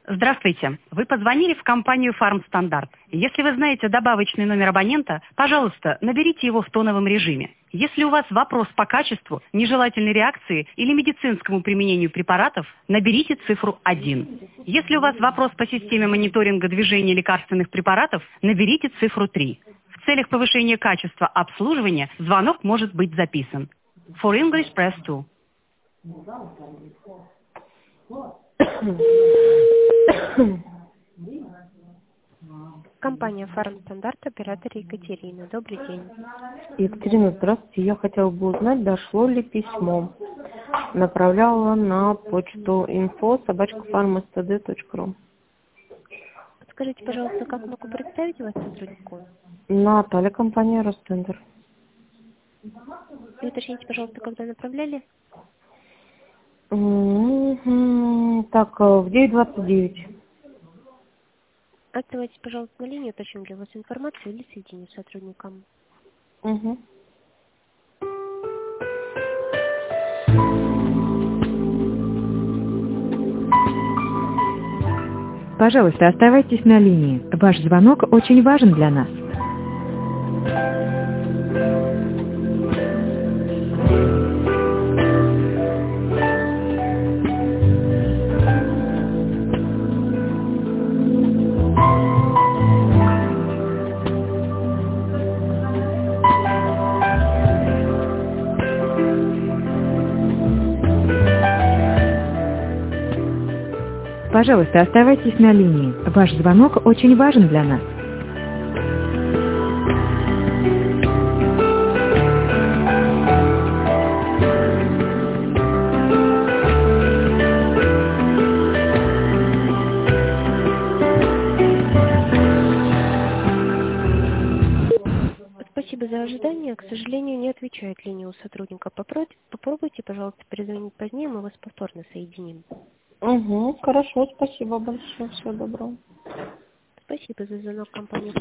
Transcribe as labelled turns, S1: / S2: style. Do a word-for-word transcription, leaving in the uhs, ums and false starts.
S1: Здравствуйте. Вы позвонили в компанию «Фармстандарт». Если вы знаете добавочный номер абонента, пожалуйста, наберите его в тоновом режиме. Если у вас вопрос по качеству, нежелательной реакции или медицинскому применению препаратов, наберите цифру один. Если у вас вопрос по системе мониторинга движения лекарственных препаратов, наберите цифру три. В целях повышения качества обслуживания звонок может быть записан. For English, press two.
S2: Компания «Фармстандарт», оператор Екатерина. Добрый день.
S3: Екатерина, здравствуйте. Я хотела бы узнать, дошло ли письмо. Направляла на почту инфо собачка фармстд точка ру.
S2: Подскажите, пожалуйста, как могу представить вас сотруднику?
S3: Наталья, компания «Ростендер».
S2: И уточните, пожалуйста, когда направляли?
S3: Так, в девять двадцать девять.
S2: Оставайтесь, пожалуйста, на линии, уточним для вас информацию или соединю с сотрудником.
S3: Угу.
S4: Пожалуйста, оставайтесь на линии. Ваш звонок очень важен для нас. Пожалуйста, оставайтесь на линии. Ваш звонок очень важен для нас.
S2: Спасибо за ожидание. К сожалению, не отвечает линия у сотрудника. Попро- Попробуйте, пожалуйста, перезвонить позднее, мы вас повторно соединим.
S3: Угу, хорошо, спасибо большое. Всего доброго.
S2: Спасибо за звонок компании